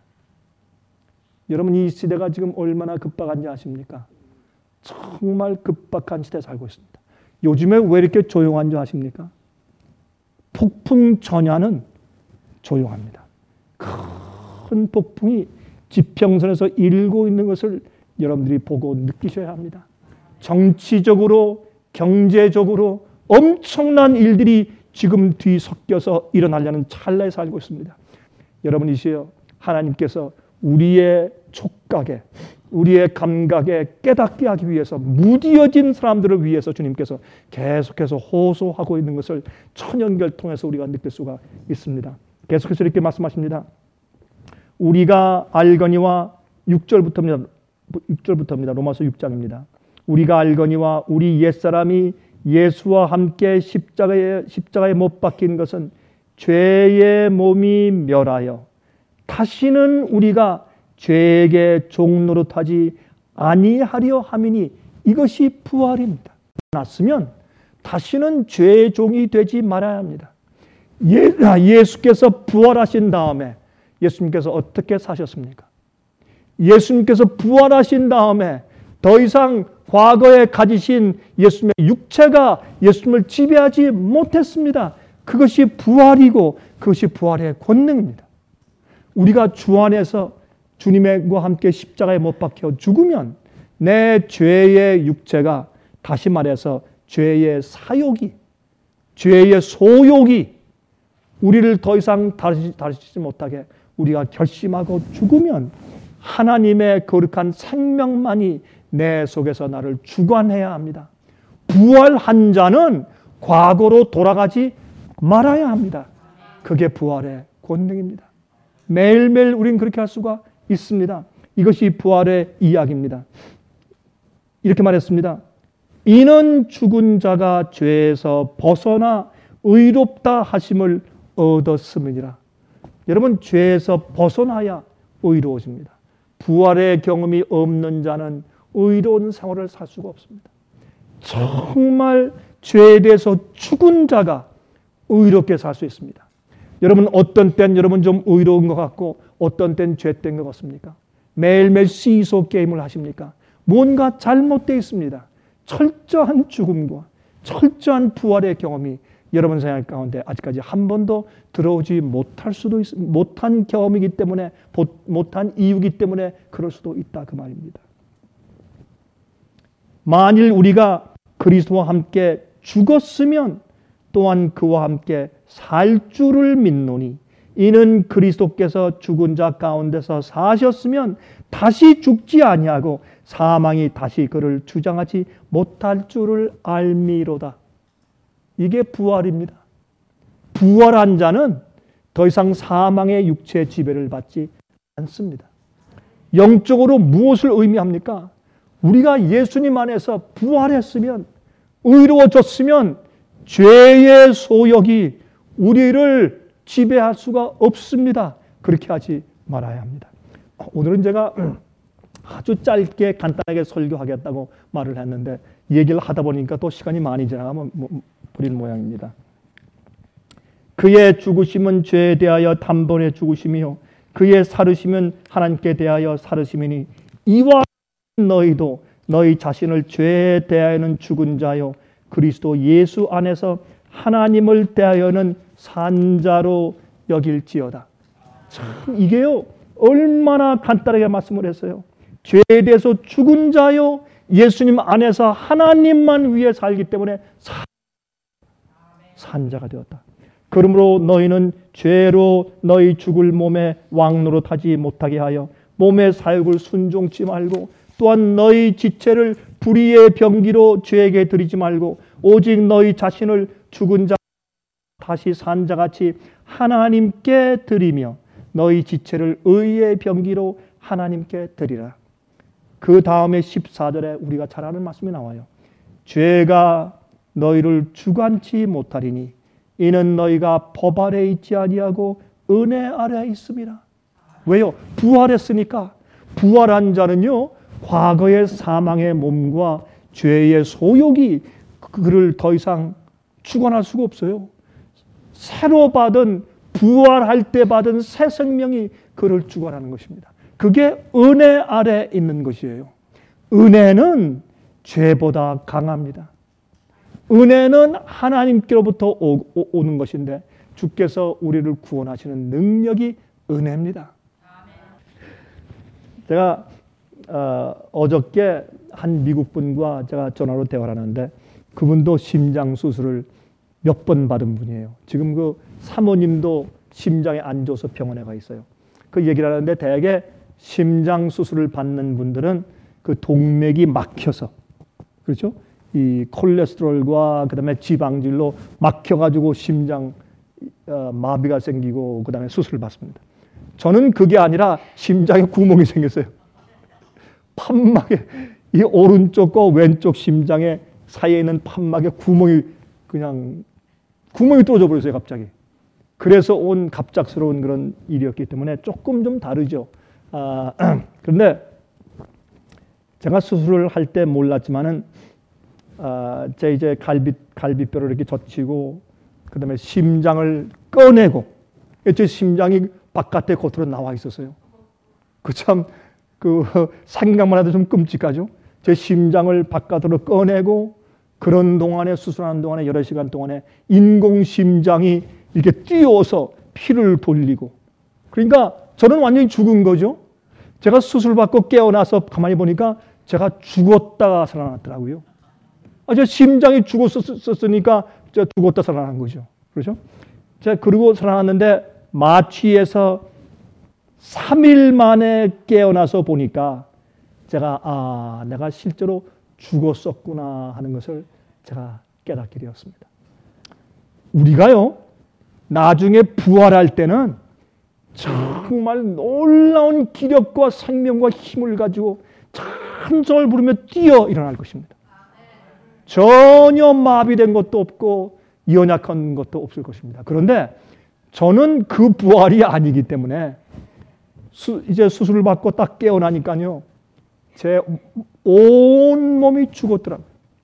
여러분 이 시대가 지금 얼마나 급박한지 아십니까? 정말 급박한 시대에 살고 있습니다. 요즘에 왜 이렇게 조용한 줄 아십니까? 폭풍 전야는 조용합니다. 큰 폭풍이 지평선에서 일고 있는 것을 여러분들이 보고 느끼셔야 합니다. 정치적으로, 경제적으로 엄청난 일들이 지금 뒤섞여서 일어나려는 찰나에 살고 있습니다. 여러분이시여, 하나님께서 우리의 촉각에, 우리의 감각에 깨닫게 하기 위해서 무디어진 사람들을 위해서 주님께서 계속해서 호소하고 있는 것을 천연결 통해서 우리가 느낄 수가 있습니다. 계속해서 이렇게 말씀하십니다. 우리가 알거니와 육 절부터입니다. 육 절부터입니다. 로마서 육 장입니다. 우리가 알거니와 우리 옛사람이 예수와 함께 십자가에, 십자가에 못 박힌 것은 죄의 몸이 멸하여 다시는 우리가 죄에게 종노릇하지 아니하려 함이니 이것이 부활입니다. 났으면 다시는 죄의 종이 되지 말아야 합니다. 예, 예수께서 부활하신 다음에 예수님께서 어떻게 사셨습니까? 예수님께서 부활하신 다음에 더 이상 과거에 가지신 예수님의 육체가 예수님을 지배하지 못했습니다. 그것이 부활이고 그것이 부활의 권능입니다. 우리가 주 안에서 주님과 함께 십자가에 못 박혀 죽으면 내 죄의 육체가, 다시 말해서 죄의 사욕이, 죄의 소욕이 우리를 더 이상 다루지 못하게 우리가 결심하고 죽으면 하나님의 거룩한 생명만이 내 속에서 나를 주관해야 합니다. 부활한 자는 과거로 돌아가지 말아야 합니다. 그게 부활의 권능입니다. 매일매일 우린 그렇게 할 수가 있습니다. 이것이 부활의 이야기입니다. 이렇게 말했습니다. 이는 죽은 자가 죄에서 벗어나 의롭다 하심을 얻었음이니라. 여러분, 죄에서 벗어나야 의로워집니다. 부활의 경험이 없는 자는 의로운 생활을 살 수가 없습니다. 정말 죄에 대해서 죽은 자가 의롭게 살 수 있습니다. 여러분, 어떤 땐 여러분 좀 의로운 것 같고 어떤 땐 죄된 것 같습니까? 매일매일 시소 게임을 하십니까? 뭔가 잘못되어 있습니다. 철저한 죽음과 철저한 부활의 경험이 여러분 생활 가운데 아직까지 한 번도 들어오지 못할 수도 있, 못한 경험이기 때문에, 못한 이유이기 때문에 그럴 수도 있다, 그 말입니다. 만일 우리가 그리스도와 함께 죽었으면 또한 그와 함께 살 줄을 믿노니, 이는 그리스도께서 죽은 자 가운데서 사셨으면 다시 죽지 아니하고 사망이 다시 그를 주장하지 못할 줄을 알미로다. 이게 부활입니다. 부활한 자는 더 이상 사망의 육체 지배를 받지 않습니다. 영적으로 무엇을 의미합니까? 우리가 예수님 안에서 부활했으면, 의로워졌으면 죄의 소욕이 우리를 지배할 수가 없습니다. 그렇게 하지 말아야 합니다. 오늘은 제가 아주 짧게 간단하게 설교하겠다고 말을 했는데 얘기를 하다 보니까 또 시간이 많이 지나가면 버리는 모양입니다. 그의 죽으심은 죄에 대하여 단번에 죽으심이요 그의 살으심은 하나님께 대하여 살으심이니, 이와 너희도 너희 자신을 죄에 대하여는 죽은 자요 그리스도 예수 안에서 하나님을 대하여는 산 자로 여길지어다. 참, 이게요 얼마나 간단하게 말씀을 했어요. 죄에 대해서 죽은 자요, 예수님 안에서 하나님만 위해 살기 때문에 산 자가 되었다. 그러므로 너희는 죄로 너희 죽을 몸에 왕노릇하지 못하게 하여 몸의 사욕을 순종치 말고, 또한 너희 지체를 불의의 병기로 죄에게 드리지 말고, 오직 너희 자신을 죽은 자 다시 산 자같이 하나님께 드리며 너희 지체를 의의 병기로 하나님께 드리라. 그 다음에 십사 절에 우리가 잘 아는 말씀이 나와요. 죄가 너희를 주관치 못하리니 이는 너희가 법 아래 있지 아니하고 은혜 아래 있습니다. 왜요? 부활했으니까. 부활한 자는요 과거의 사망의 몸과 죄의 소욕이 그를 더 이상 주관할 수가 없어요. 새로 받은, 부활할 때 받은 새 생명이 그를 주관하는 것입니다. 그게 은혜 아래 있는 것이에요. 은혜는 죄보다 강합니다. 은혜는 하나님께로부터 오, 오, 오는 것인데 주께서 우리를 구원하시는 능력이 은혜입니다. 제가 어, 어저께 한 미국 분과 제가 전화로 대화를 하는데 그분도 심장 수술을 몇 번 받은 분이에요. 지금 그 사모님도 심장에 안 좋아서 병원에 가 있어요. 그 얘기를 하는데 대개 심장 수술을 받는 분들은 그 동맥이 막혀서, 그렇죠? 이 콜레스테롤과 그다음에 지방질로 막혀가지고 심장 어, 마비가 생기고 그다음에 수술을 받습니다. 저는 그게 아니라 심장에 구멍이 생겼어요. 판막에, 이 오른쪽과 왼쪽 심장에 사이에 있는 판막에 구멍이 그냥 구멍이 뚫어져 버렸어요, 갑자기. 그래서 온 갑작스러운 그런 일이었기 때문에 조금 좀 다르죠. 아, 그런데 제가 수술을 할 때 몰랐지만은 아, 제 이제 갈비 갈비뼈를 이렇게 젖히고 그다음에 심장을 꺼내고, 제 심장이 바깥에 겉으로 나와 있었어요. 그 참 그 생각만 해도 좀 끔찍하죠. 제 심장을 바깥으로 꺼내고 그런 동안에, 수술하는 동안에 여러 시간 동안에 인공 심장이 이렇게 뛰어서 피를 돌리고, 그러니까 저는 완전히 죽은 거죠. 제가 수술받고 깨어나서 가만히 보니까 제가 죽었다가 살아났더라고요. 아, 제 심장이 죽었었으니까 제가 죽었다 살아난 거죠. 그렇죠? 제가 그리고 살아났는데 마취에서 삼 일 만에 깨어나서 보니까 제가 아, 내가 실제로 죽었었구나 하는 것을 제가 깨닫게 되었습니다. 우리가요, 나중에 부활할 때는 정말 놀라운 기력과 생명과 힘을 가지고 찬송을 부르며 뛰어 일어날 것입니다. 전혀 마비된 것도 없고 연약한 것도 없을 것입니다. 그런데 저는 그 부활이 아니기 때문에 수, 이제 수술을 받고 딱 깨어나니까요, 제 온 몸이 죽었더라고요.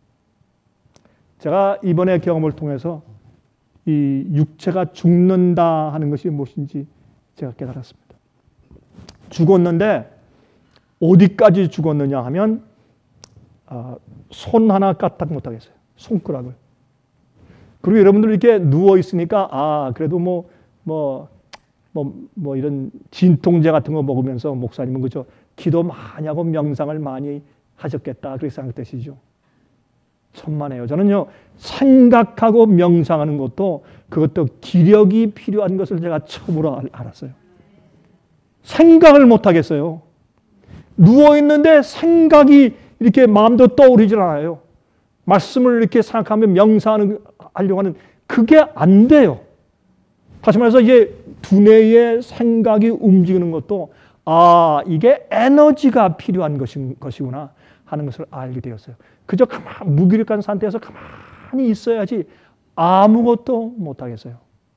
제가 이번에 경험을 통해서 이 육체가 죽는다 하는 것이 무엇인지 제가 깨달았습니다. 죽었는데 어디까지 죽었느냐 하면 아, 손 하나 까딱 못하겠어요. 손가락을. 그리고 여러분들 이렇게 누워 있으니까 아 그래도 뭐 뭐 뭐 뭐 이런 진통제 같은 거 먹으면서 목사님은 그죠, 기도 많이 하고 명상을 많이 하셨겠다 그렇게 생각되시죠. 천만에요. 저는요, 생각하고 명상하는 것도 그것도 기력이 필요한 것을 제가 처음으로 알았어요. 생각을 못 하겠어요. 누워 있는데 생각이 이렇게 마음도 떠오르질 않아요. 말씀을 이렇게 생각하며 명상하려고 하는 그게 안 돼요. 다시 말해서 이제 두뇌의 생각이 움직이는 것도 아 이게 에너지가 필요한 것인, 것이구나 하는 것을 알게 되었어요. 그저 가만 무기력한 상태에서 가만히 있어야지 아무것도 못하겠어요.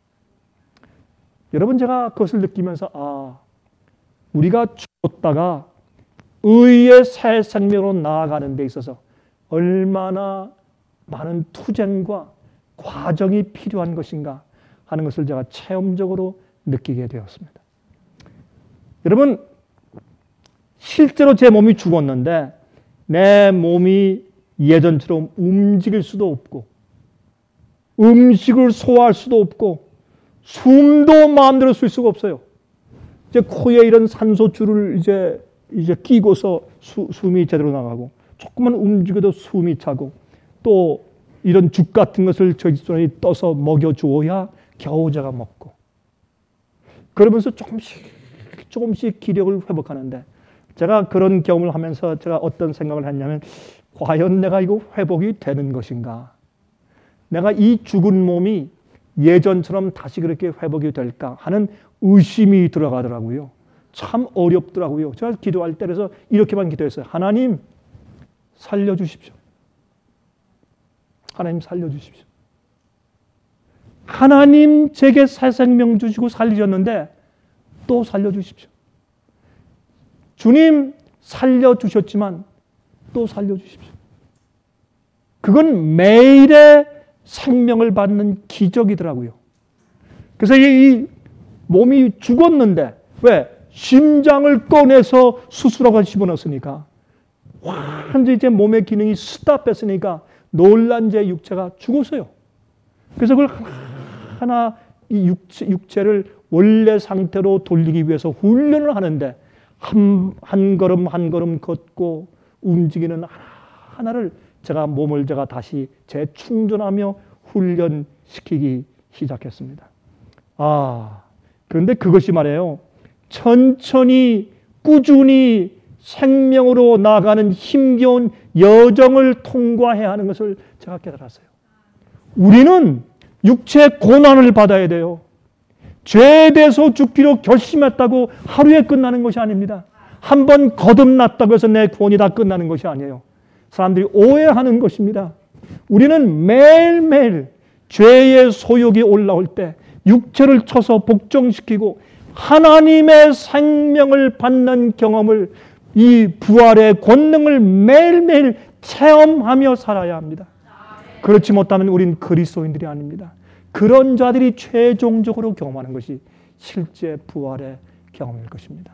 여러분, 제가 그것을 느끼면서 아 우리가 죽었다가 의의 새 생명으로 나아가는 데 있어서 얼마나 많은 투쟁과 과정이 필요한 것인가 하는 것을 제가 체험적으로 느끼게 되었습니다. 여러분, 실제로 제 몸이 죽었는데 내 몸이 예전처럼 움직일 수도 없고 음식을 소화할 수도 없고 숨도 마음대로 쉴 수가 없어요. 이제 코에 이런 산소줄을 이제 이제 끼고서 수, 숨이 제대로 나가고 조금만 움직여도 숨이 차고 또 이런 죽 같은 것을 저희 집사람이 떠서 먹여주어야 겨우 제가 먹고 그러면서 조금씩 조금씩 기력을 회복하는데 제가 그런 경험을 하면서 제가 어떤 생각을 했냐면 과연 내가 이거 회복이 되는 것인가? 내가 이 죽은 몸이 예전처럼 다시 그렇게 회복이 될까 하는 의심이 들어가더라고요. 참 어렵더라고요. 제가 기도할 때 그래서 이렇게만 기도했어요. 하나님 살려주십시오. 하나님 살려주십시오. 하나님 제게 새 생명 주시고 살리셨는데 또 살려주십시오. 주님 살려주셨지만 또 살려주십시오. 그건 매일의 생명을 받는 기적이더라고요. 그래서 이 몸이 죽었는데 왜? 심장을 꺼내서 수술하고 집어넣었으니까 완전히 제 몸의 기능이 스탑했으니까 놀란 제 육체가 죽었어요. 그래서 그걸 하나 이 육체, 육체를 원래 상태로 돌리기 위해서 훈련을 하는데 한, 한 걸음 한 걸음 걷고 움직이는 하나하나를 제가 몸을 제가 다시 재충전하며 훈련시키기 시작했습니다. 아, 그런데 그것이 말이에요. 천천히 꾸준히 생명으로 나아가는 힘겨운 여정을 통과해야 하는 것을 제가 깨달았어요. 우리는 육체 고난을 받아야 돼요. 죄에 대해서 죽기로 결심했다고 하루에 끝나는 것이 아닙니다. 한 번 거듭났다고 해서 내 구원이 다 끝나는 것이 아니에요. 사람들이 오해하는 것입니다. 우리는 매일매일 죄의 소욕이 올라올 때 육체를 쳐서 복종시키고 하나님의 생명을 받는 경험을 이 부활의 권능을 매일매일 체험하며 살아야 합니다. 그렇지 못하면 우린 그리스도인들이 아닙니다. 그런 자들이 최종적으로 경험하는 것이 실제 부활의 경험일 것입니다.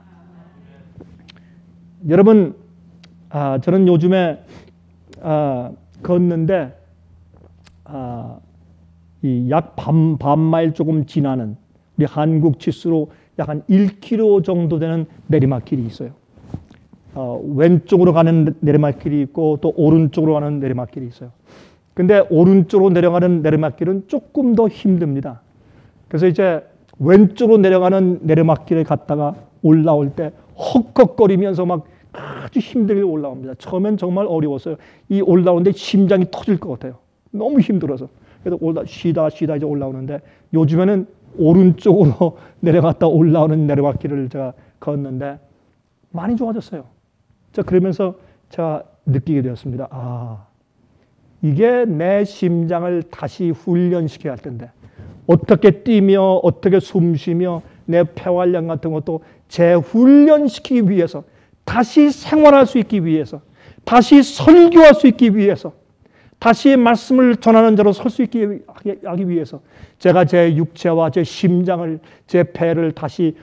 여러분, 아, 저는 요즘에 아, 걷는데 아, 이 약 반, 반마일 조금 지나는 우리 한국 치수로 약 한 일 킬로미터 정도 되는 내리막길이 있어요. 어, 왼쪽으로 가는 내리막길이 있고 또 오른쪽으로 가는 내리막길이 있어요. 근데 오른쪽으로 내려가는 내리막길은 조금 더 힘듭니다. 그래서 이제 왼쪽으로 내려가는 내리막길에 갔다가 올라올 때 헉헉거리면서 막 아주 힘들게 올라옵니다. 처음엔 정말 어려웠어요. 이 올라오는데 심장이 터질 것 같아요. 너무 힘들어서. 그래서 올라 쉬다 쉬다 이제 올라오는데 요즘에는 오른쪽으로 내려갔다 올라오는 내려가기를 제가 걷는데 많이 좋아졌어요. 자, 그러면서 제가 느끼게 되었습니다. 아, 이게 내 심장을 다시 훈련시켜야 할 텐데 어떻게 뛰며 어떻게 숨쉬며 내 폐활량 같은 것도 재훈련시키기 위해서 다시 생활할 수 있기 위해서 다시 설교할 수 있기 위해서 다시 말씀을 전하는 자로 설 수 있게 하기 위해서 제가 제 육체와 제 심장을 제 폐를 다시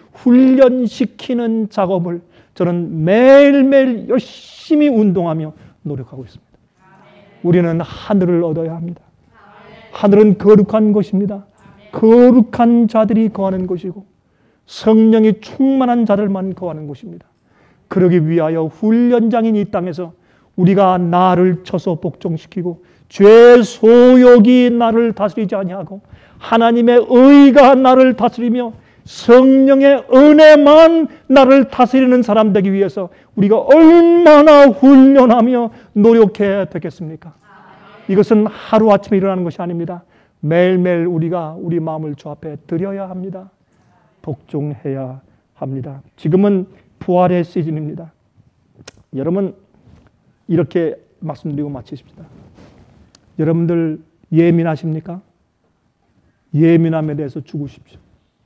훈련시키는 작업을 저는 매일매일 열심히 운동하며 노력하고 있습니다. 우리는 하늘을 얻어야 합니다. 하늘은 거룩한 곳입니다. 거룩한 자들이 거하는 곳이고 성령이 충만한 자들만 거하는 곳입니다. 그러기 위하여 훈련장인 이 땅에서 우리가 나를 쳐서 복종시키고 죄 소욕이 나를 다스리지 아니하고 하나님의 의가 나를 다스리며 성령의 은혜만 나를 다스리는 사람 되기 위해서 우리가 얼마나 훈련하며 노력해야 되겠습니까? 이것은 하루아침에 일어나는 것이 아닙니다. 매일매일 우리가 우리 마음을 주 앞에 드려야 합니다. 복종해야 합니다. 지금은 부활의 시즌입니다. 여러분 이렇게 말씀드리고 마치십시다. 여러분들 예민하십니까? 예민함에 대해서 죽으십시오.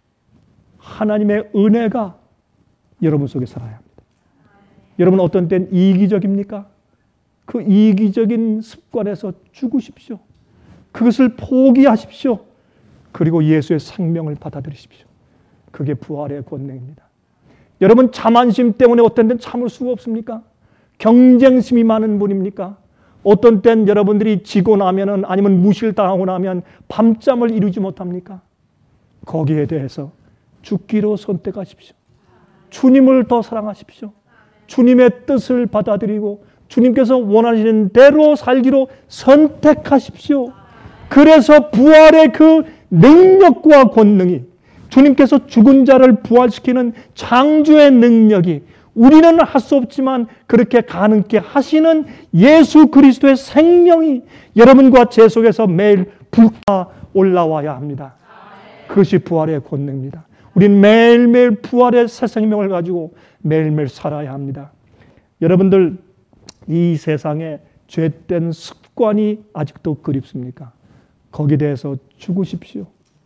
하나님의 은혜가 여러분 속에 살아야 합니다. 여러분 어떤 때는 이기적입니까? 그 이기적인 습관에서 죽으십시오. 그것을 포기하십시오. 그리고 예수의 생명을 받아들이십시오. 그게 부활의 권능입니다. 여러분 자만심 때문에 어떤 때는 참을 수가 없습니까? 경쟁심이 많은 분입니까? 어떤 땐 여러분들이 지고 나면은 아니면 무실당하고 나면 밤잠을 이루지 못합니까? 거기에 대해서 죽기로 선택하십시오. 주님을 더 사랑하십시오. 주님의 뜻을 받아들이고 주님께서 원하시는 대로 살기로 선택하십시오. 그래서 부활의 그 능력과 권능이 주님께서 죽은 자를 부활시키는 창조의 능력이 우리는 할 수 없지만 그렇게 가능케 하시는 예수 그리스도의 생명이 여러분과 제 속에서 매일 불타 올라와야 합니다. 그것이 부활의 권능입니다. 우리는 매일매일 부활의 새 생명을 가지고 매일매일 살아야 합니다. 여러분들 이 세상에 죄된 습관이 아직도 그립습니까? 거기에 대해서 죽으십시오.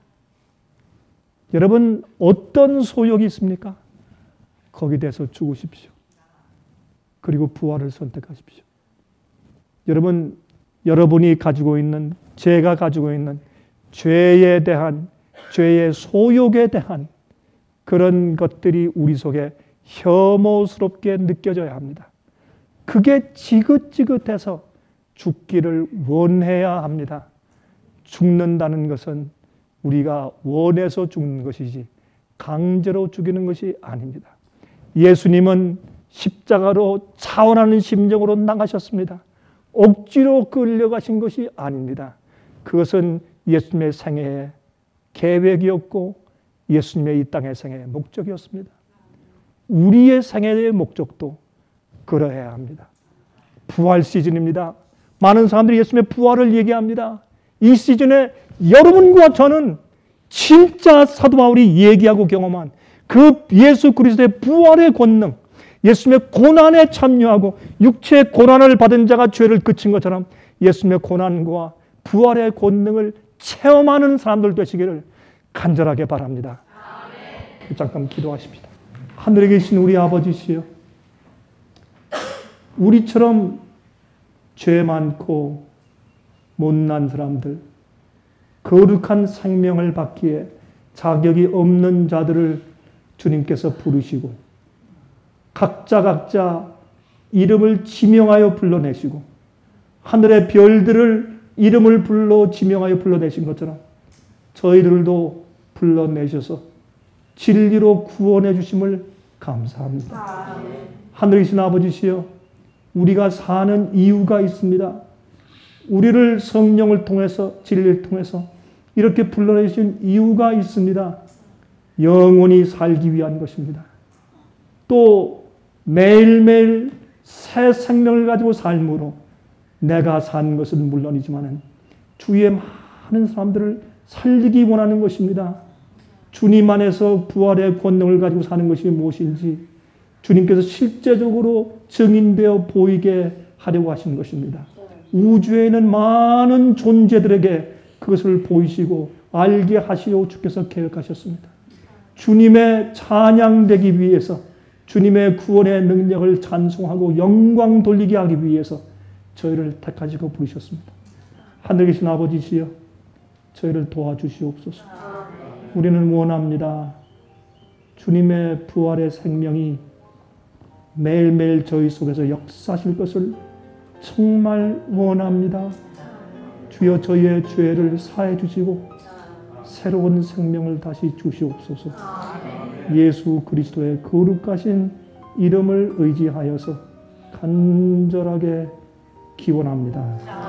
여러분 어떤 소욕이 있습니까? 거기에 대해서 죽으십시오. 그리고 부활을 선택하십시오. 여러분, 여러분이 가지고 있는, 제가 가지고 있는 죄에 대한, 죄의 소욕에 대한 그런 것들이 우리 속에 혐오스럽게 느껴져야 합니다. 그게 지긋지긋해서 죽기를 원해야 합니다. 죽는다는 것은 우리가 원해서 죽는 것이지 강제로 죽이는 것이 아닙니다. 예수님은 십자가로 차원하는 심정으로 나가셨습니다. 억지로 끌려가신 것이 아닙니다. 그것은 예수님의 생애의 계획이었고 예수님의 이 땅의 생애의 목적이었습니다. 우리의 생애의 목적도 그러해야 합니다. 부활 시즌입니다. 많은 사람들이 예수님의 부활을 얘기합니다. 이 시즌에 여러분과 저는 진짜 사도 바울이 얘기하고 경험한 그 예수 그리스도의 부활의 권능, 예수님의 고난에 참여하고 육체의 고난을 받은 자가 죄를 그친 것처럼 예수님의 고난과 부활의 권능을 체험하는 사람들 되시기를 간절하게 바랍니다. 아멘. 잠깐 기도하십시다. 하늘에 계신 우리 아버지시여, 우리처럼 죄 많고 못난 사람들, 거룩한 생명을 받기에 자격이 없는 자들을 주님께서 부르시고 각자 각자 이름을 지명하여 불러내시고 하늘의 별들을 이름을 불러 지명하여 불러내신 것처럼 저희들도 불러내셔서 진리로 구원해 주심을 감사합니다. 아, 네. 하늘에 계신 아버지시여, 우리가 사는 이유가 있습니다. 우리를 성령을 통해서 진리를 통해서 이렇게 불러내신 이유가 있습니다. 영원히 살기 위한 것입니다. 또 매일매일 새 생명을 가지고 삶으로 내가 산 것은 물론이지만 주위의 많은 사람들을 살리기 원하는 것입니다. 주님 안에서 부활의 권능을 가지고 사는 것이 무엇인지 주님께서 실제적으로 증인되어 보이게 하려고 하시는 것입니다. 우주에 있는 많은 존재들에게 그것을 보이시고 알게 하시려고 주께서 계획하셨습니다. 주님의 찬양되기 위해서 주님의 구원의 능력을 찬송하고 영광 돌리게 하기 위해서 저희를 택하시고 부르셨습니다. 하늘에 계신 아버지시여 저희를 도와주시옵소서. 우리는 원합니다. 주님의 부활의 생명이 매일매일 저희 속에서 역사하실 것을 정말 원합니다. 주여 저희의 죄를 사해 주시고 새로운 생명을 다시 주시옵소서. 예수 그리스도의 거룩하신 이름을 의지하여서 간절하게 기원합니다.